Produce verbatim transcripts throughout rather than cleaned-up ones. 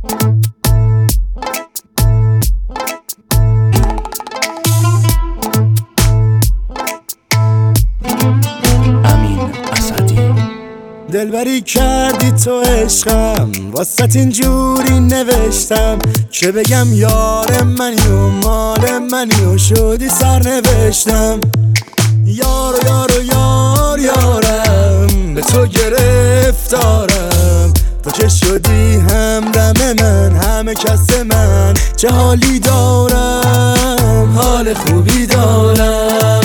دلبری کردی تو عشقم، واسط اینجوری نوشتم که بگم یار منی و مال منی و شدی سر نوشتم. یار و یار و یار یارم، به تو گرفتارم، تو که شدی همدم من، همه کس من، چه حالی دارم، حال خوبی دارم.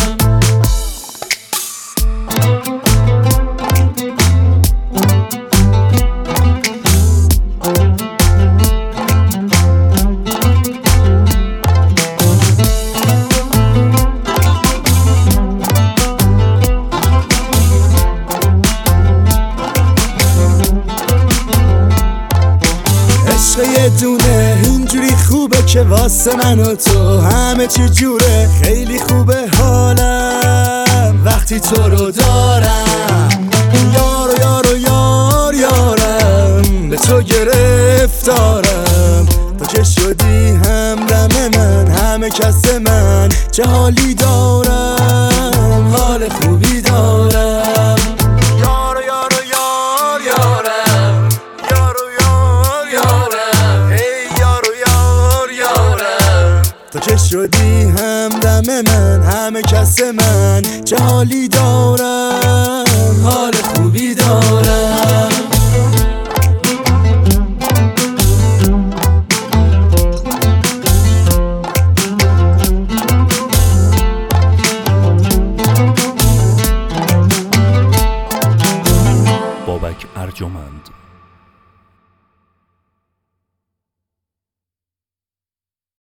یه دونه اینجوری خوبه که واسه من و تو همه چی جوره. خیلی خوبه حالم وقتی تو رو دارم. یار و یار و یار یارم، به تو گرفتارم، تو که شدی همدم من، همه کس من، چه حالی دارم، حال خوبی دارم. یار و یار و یار یارم، یار و یار یارم، ای یار و یار یارم، تو که شدی همدم من، همه کس من، چه حالی دارم، حال خوبی دارم. بابک ارجمند